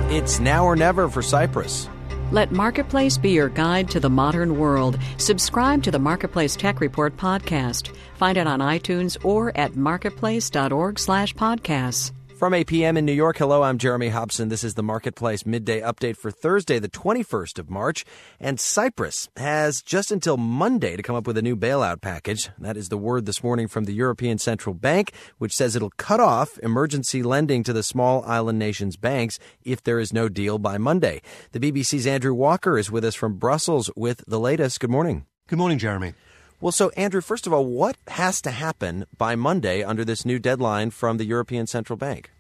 It's now or never for Cyprus. Let Marketplace be your guide to the modern world. Subscribe to the Marketplace Tech Report podcast. Find it on iTunes or at marketplace.org/podcasts. From 8 p.m. in New York, hello, I'm Jeremy Hobson. This is the Marketplace Midday Update for Thursday, the 21st of March. And Cyprus has just until Monday to come up with a new bailout package. That is the word this morning from the European Central Bank, which says it'll cut off emergency lending to the small island nations' banks if there is no deal by Monday. The BBC's Andrew Walker is with us from Brussels with the latest. Good morning. Good morning, Jeremy. Well, so, Andrew, first of all, what has to happen by Monday under this new deadline from the European Central Bank?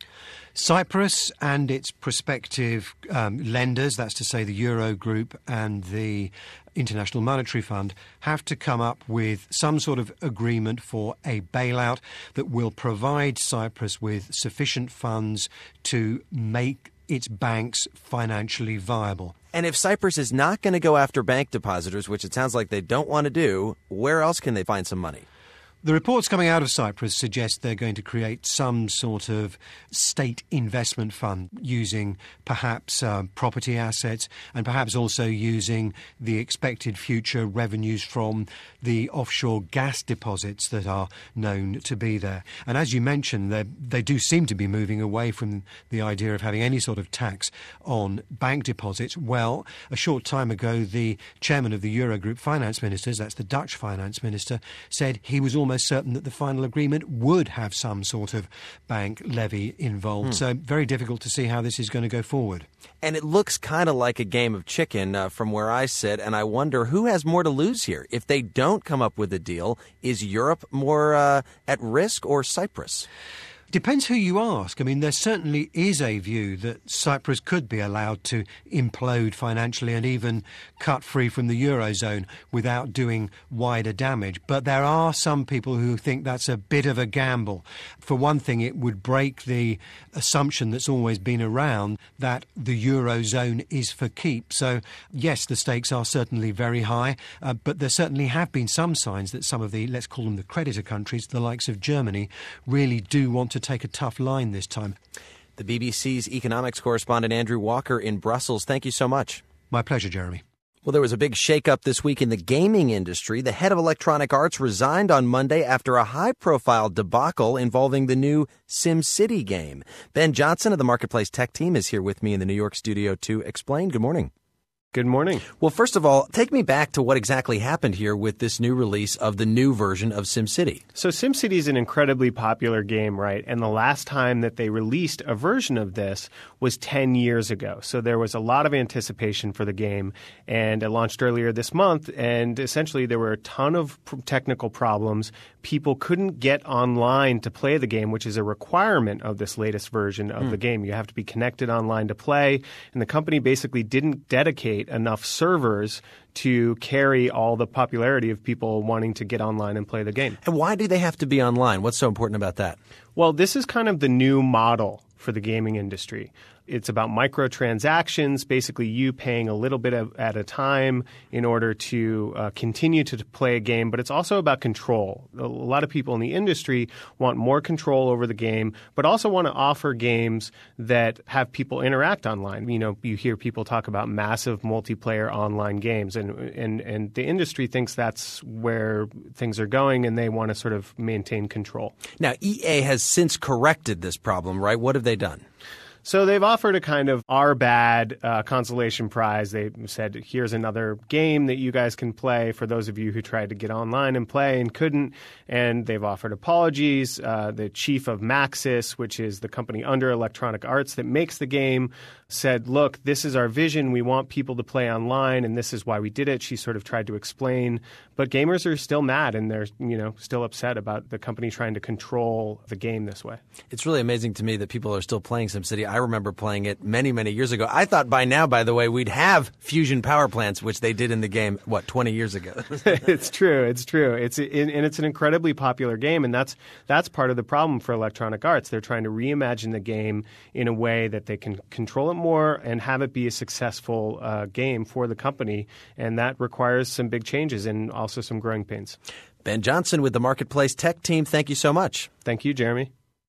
Cyprus and its prospective lenders, that's to say the Eurogroup and the International Monetary Fund, have to come up with some sort of agreement for a bailout that will provide Cyprus with sufficient funds to make its banks financially viable. And if Cyprus is not going to go after bank depositors, which it sounds like they don't want to do, where else can they find some money? The reports coming out of Cyprus suggest they're going to create some sort of state investment fund using perhaps property assets and perhaps also using the expected future revenues from the offshore gas deposits that are known to be there. And as you mentioned, they do seem to be moving away from the idea of having any sort of tax on bank deposits. Well, a short time ago, the chairman of the Eurogroup finance ministers, that's the Dutch finance minister, said he was almost certain that the final agreement would have some sort of bank levy involved. So very difficult to see how this is going to go forward. And it looks kind of like a game of chicken from where I sit, and I wonder who has more to lose here. If they don't come up with a deal, is Europe more at risk or Cyprus? Depends who you ask. I mean, there certainly is a view that Cyprus could be allowed to implode financially and even cut free from the Eurozone without doing wider damage. But there are some people who think that's a bit of a gamble. For one thing, it would break the assumption that's always been around that the Eurozone is for keep. So, yes, the stakes are certainly very high, but there certainly have been some signs that some of the, let's call them the creditor countries, the likes of Germany, really do want to take a tough line this time. The BBC's economics correspondent Andrew Walker in Brussels. Thank you so much. My pleasure, Jeremy. Well, there was a big shakeup this week in the gaming industry. The head of Electronic Arts resigned on Monday after a high-profile debacle involving the new SimCity game. Ben Johnson of the Marketplace Tech team is here with me in the New York studio to explain. Good morning. Good morning. Well, first of all, take me back to what exactly happened here with this new release of the new version of SimCity. So SimCity is an incredibly popular game, right? And the last time that they released a version of this was 10 years ago. So there was a lot of anticipation for the game, and it launched earlier this month, and essentially there were a ton of technical problems. People couldn't get online to play the game, which is a requirement of this latest version of the game. You have to be connected online to play, and the company basically didn't dedicate enough servers to carry all the popularity of people wanting to get online and play the game. And why do they have to be online? What's so important about that? Well, this is kind of the new model for the gaming industry. It's about microtransactions, basically you paying a little bit at a time in order to continue to play a game. But it's also about control. A lot of people in the industry want more control over the game, but also want to offer games that have people interact online. You know, you hear people talk about massive multiplayer online games, and the industry thinks that's where things are going, and they want to sort of maintain control. Now, EA has since corrected this problem, right? What have they done? So they've offered a kind of our bad consolation prize. They said, here's another game that you guys can play for those of you who tried to get online and play and couldn't. And they've offered apologies. The chief of Maxis, which is the company under Electronic Arts that makes the game, said, look, this is our vision. We want people to play online, and this is why we did it. She sort of tried to explain. But gamers are still mad, and they're still upset about the company trying to control the game this way. It's really amazing to me that people are still playing SimCity. I remember playing it many, many years ago. I thought by now, by the way, we'd have fusion power plants, which they did in the game, 20 years ago? It's true. It's true. It's an incredibly popular game, and that's part of the problem for Electronic Arts. They're trying to reimagine the game in a way that they can control it more and have it be a successful game for the company, and that requires some big changes and also some growing pains. Ben Johnson with the Marketplace Tech team, thank you so much. Thank you, Jeremy.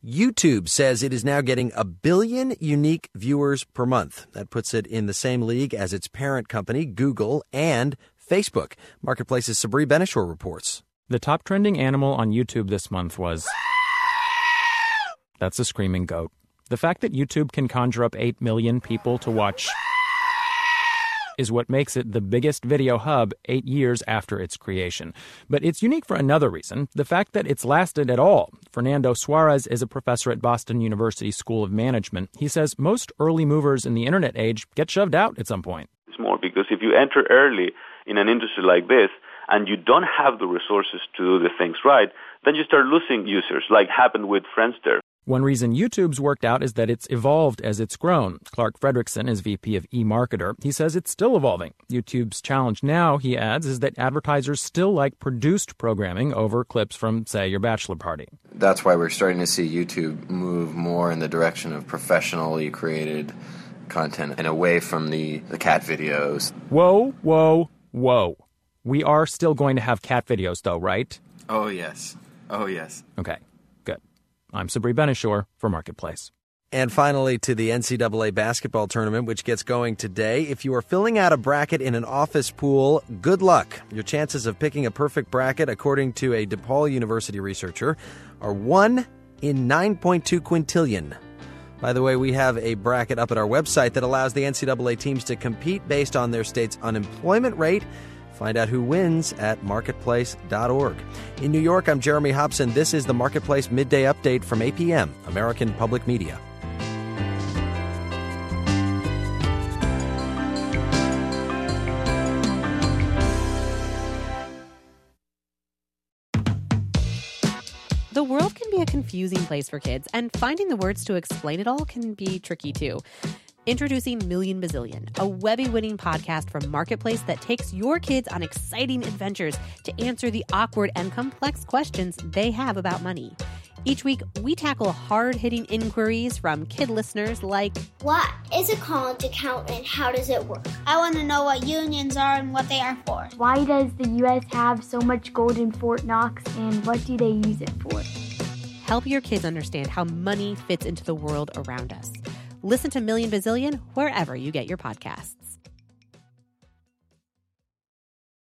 YouTube says it is now getting 1 billion unique viewers per month. That puts it in the same league as its parent company, Google, and Facebook. Marketplace's Sabri Benishore reports. The top trending animal on YouTube this month was... That's a screaming goat. The fact that YouTube can conjure up 8 million people to watch is what makes it the biggest video hub 8 years after its creation. But it's unique for another reason, the fact that it's lasted at all. Fernando Suarez is a professor at Boston University School of Management. He says most early movers in the internet age get shoved out at some point. It's more because if you enter early in an industry like this and you don't have the resources to do the things right, then you start losing users, like happened with Friendster. One reason YouTube's worked out is that it's evolved as it's grown. Clark Fredrickson is VP of eMarketer. He says it's still evolving. YouTube's challenge now, he adds, is that advertisers still like produced programming over clips from, say, your bachelor party. That's why we're starting to see YouTube move more in the direction of professionally created content and away from the cat videos. Whoa, whoa, whoa. We are still going to have cat videos, though, right? Oh, yes. Oh, yes. Okay, good. I'm Sabri Benishore for Marketplace. And finally, to the NCAA basketball tournament, which gets going today. If you are filling out a bracket in an office pool, good luck. Your chances of picking a perfect bracket, according to a DePaul University researcher, are 1 in 9.2 quintillion. By the way, we have a bracket up at our website that allows the NCAA teams to compete based on their state's unemployment rate. Find out who wins at marketplace.org. In New York, I'm Jeremy Hobson. This is the Marketplace Midday Update from APM, American Public Media. The world can be a confusing place for kids, and finding the words to explain it all can be tricky too. Introducing Million Bazillion, a Webby-winning podcast from Marketplace that takes your kids on exciting adventures to answer the awkward and complex questions they have about money. Each week, we tackle hard-hitting inquiries from kid listeners like, what is a college account and how does it work? I want to know what unions are and what they are for. Why does the U.S. have so much gold in Fort Knox and what do they use it for? Help your kids understand how money fits into the world around us. Listen to Million Bazillion wherever you get your podcasts.